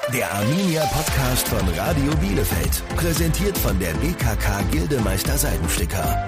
Der Arminia Podcast von Radio Bielefeld. Präsentiert von der BKK Gildemeister Seidensticker.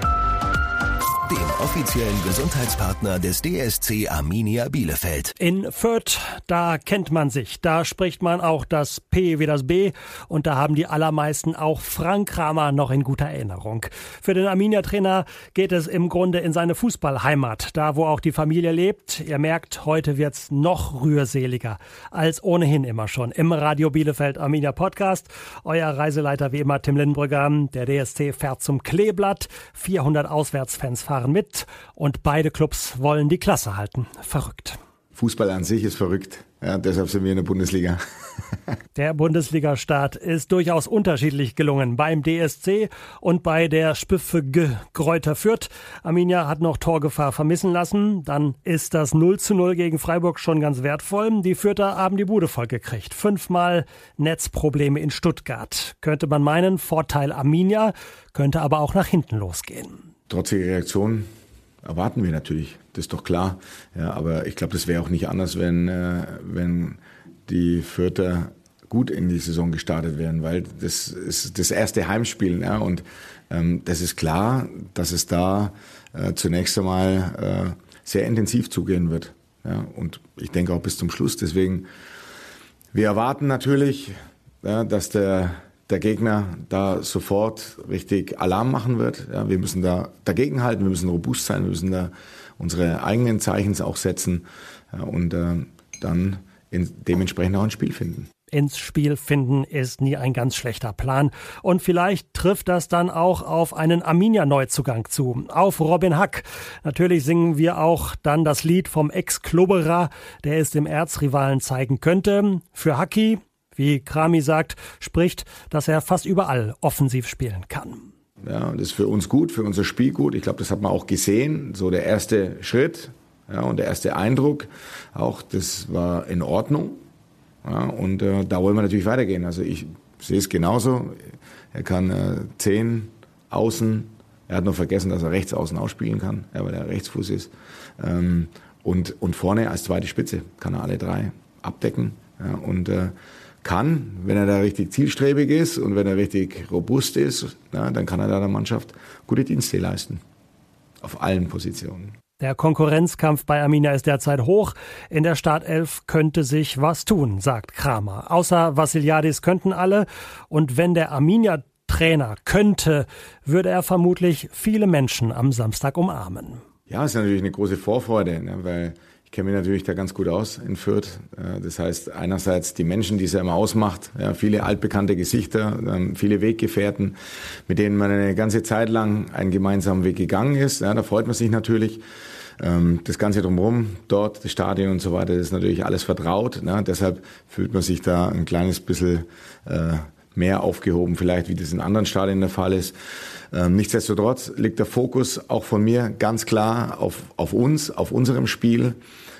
Dem offiziellen Gesundheitspartner des DSC Arminia Bielefeld. In Fürth, da kennt man sich, da spricht man auch das P wie das B und da haben die allermeisten auch Frank Kramer noch in guter Erinnerung. Für den Arminia-Trainer geht es im Grunde in seine Fußballheimat, da wo auch die Familie lebt. Ihr merkt, heute wird's noch rührseliger als ohnehin immer schon. Im Radio Bielefeld Arminia Podcast, euer Reiseleiter wie immer Tim Lindenbrügger. Der DSC fährt zum Kleeblatt, 400 Auswärtsfans fahren mit und beide Clubs wollen die Klasse halten. Verrückt. Fußball an sich ist verrückt. Ja, deshalb sind wir in der Bundesliga. Der Bundesliga-Start ist durchaus unterschiedlich gelungen beim DSC und bei der SpVgg Greuther Fürth. Arminia hat noch Torgefahr vermissen lassen. Dann ist das 0:0 gegen Freiburg schon ganz wertvoll. Die Fürther haben die Bude voll gekriegt. 5-mal Netzprobleme in Stuttgart. Könnte man meinen, Vorteil Arminia, könnte aber auch nach hinten losgehen. Trotzige Reaktion erwarten wir natürlich, das ist doch klar. Ja, aber ich glaube, das wäre auch nicht anders, wenn die Fürther gut in die Saison gestartet wären, weil das ist das erste Heimspiel. Ja, und das ist klar, dass es da zunächst einmal sehr intensiv zugehen wird. Ja, und ich denke auch bis zum Schluss. Deswegen, wir erwarten natürlich, ja, dass der Gegner da sofort richtig Alarm machen wird. Ja, wir müssen da dagegen halten, wir müssen robust sein, wir müssen da unsere eigenen Zeichen auch setzen, ja, und dann dementsprechend auch ein Spiel finden. Ins Spiel finden ist nie ein ganz schlechter Plan. Und vielleicht trifft das dann auch auf einen Arminia-Neuzugang zu, auf Robin Hack. Natürlich singen wir auch dann das Lied vom Ex-Klubberer, der es dem Erzrivalen zeigen könnte. Für Hacki, wie Krami sagt, spricht, dass er fast überall offensiv spielen kann. Ja, das ist für uns gut, für unser Spiel gut. Ich glaube, das hat man auch gesehen. So der erste Schritt, ja, und der erste Eindruck auch, das war in Ordnung. Ja, und da wollen wir natürlich weitergehen. Also ich sehe es genauso. Er kann 10 außen. Er hat noch vergessen, dass er rechts außen ausspielen kann, ja, weil er Rechtsfuß ist. Und vorne als zweite Spitze kann er alle 3 abdecken. Ja, und kann, wenn er da richtig zielstrebig ist und wenn er richtig robust ist, na, dann kann er da der Mannschaft gute Dienste leisten. Auf allen Positionen. Der Konkurrenzkampf bei Arminia ist derzeit hoch. In der Startelf könnte sich was tun, sagt Kramer. Außer Vassiliadis könnten alle. Und wenn der Arminia-Trainer könnte, würde er vermutlich viele Menschen am Samstag umarmen. Ja, ist natürlich eine große Vorfreude, ne, weil ich kenne mich natürlich da ganz gut aus in Fürth. Das heißt, einerseits die Menschen, die es ja immer ausmacht, ja, viele altbekannte Gesichter, viele Weggefährten, mit denen man eine ganze Zeit lang einen gemeinsamen Weg gegangen ist. Ja, da freut man sich natürlich. Das Ganze drumherum, dort, das Stadion und so weiter, das ist natürlich alles vertraut. Ne? Deshalb fühlt man sich da ein kleines bisschen mehr aufgehoben, vielleicht wie das in anderen Stadien der Fall ist. Nichtsdestotrotz liegt der Fokus auch von mir ganz klar auf uns, auf unserem Spiel.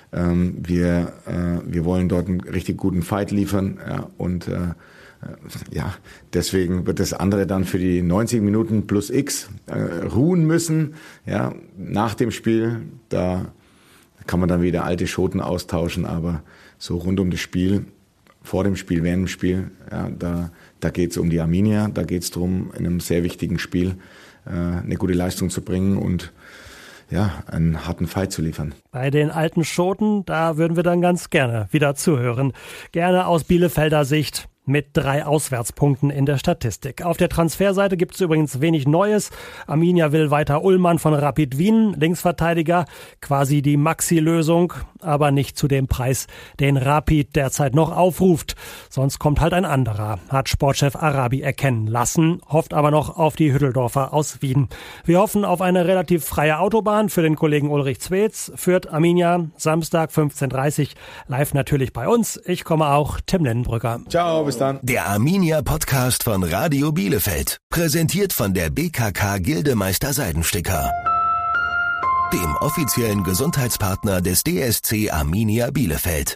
Wir wollen dort einen richtig guten Fight liefern, ja, und ja, deswegen wird das andere dann für die 90 Minuten plus X ruhen müssen. Ja, nach dem Spiel, da kann man dann wieder alte Schoten austauschen, aber so rund um das Spiel, vor dem Spiel, während dem Spiel, ja, da geht es um die Arminia, da geht es darum, in einem sehr wichtigen Spiel eine gute Leistung zu bringen und ja, einen harten Fight zu liefern. Bei den alten Schoten, da würden wir dann ganz gerne wieder zuhören. Gerne aus Bielefelder Sicht. Mit 3 Auswärtspunkten in der Statistik. Auf der Transferseite gibt es übrigens wenig Neues. Arminia will weiter Ullmann von Rapid Wien, Linksverteidiger, quasi die Maxi-Lösung, aber nicht zu dem Preis, den Rapid derzeit noch aufruft. Sonst kommt halt ein anderer, hat Sportchef Arabi erkennen lassen, hofft aber noch auf die Hütteldorfer aus Wien. Wir hoffen auf eine relativ freie Autobahn für den Kollegen Ulrich Zwetz. Fürth Arminia, Samstag 15:30 Uhr, live natürlich bei uns. Ich komme auch, Tim Lindenbrügger. Ciao, bis dann. Der Arminia Podcast von Radio Bielefeld. Präsentiert von der BKK Gildemeister Seidensticker. Dem offiziellen Gesundheitspartner des DSC Arminia Bielefeld.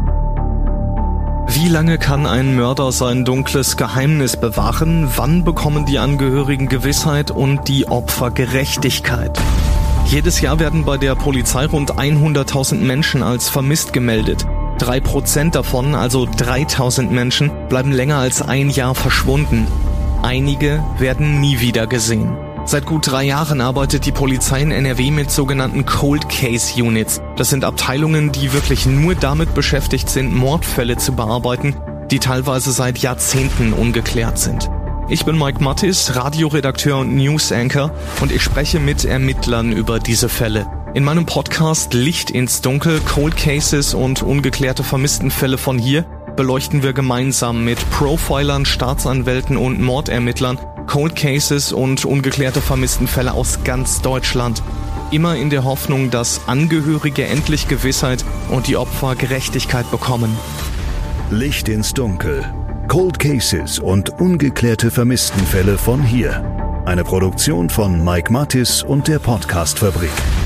Wie lange kann ein Mörder sein dunkles Geheimnis bewahren? Wann bekommen die Angehörigen Gewissheit und die Opfer Gerechtigkeit? Jedes Jahr werden bei der Polizei rund 100.000 Menschen als vermisst gemeldet. 3% davon, also 3000 Menschen, bleiben länger als ein Jahr verschwunden. Einige werden nie wieder gesehen. Seit gut 3 Jahren arbeitet die Polizei in NRW mit sogenannten Cold Case Units. Das sind Abteilungen, die wirklich nur damit beschäftigt sind, Mordfälle zu bearbeiten, die teilweise seit Jahrzehnten ungeklärt sind. Ich bin Mike Mattis, Radioredakteur und News Anchor, und ich spreche mit Ermittlern über diese Fälle. In meinem Podcast Licht ins Dunkel, Cold Cases und ungeklärte Vermisstenfälle von hier beleuchten wir gemeinsam mit Profilern, Staatsanwälten und Mordermittlern Cold Cases und ungeklärte Vermisstenfälle aus ganz Deutschland. Immer in der Hoffnung, dass Angehörige endlich Gewissheit und die Opfer Gerechtigkeit bekommen. Licht ins Dunkel. Cold Cases und ungeklärte Vermisstenfälle von hier. Eine Produktion von Mike Mattis und der Podcast-Fabrik.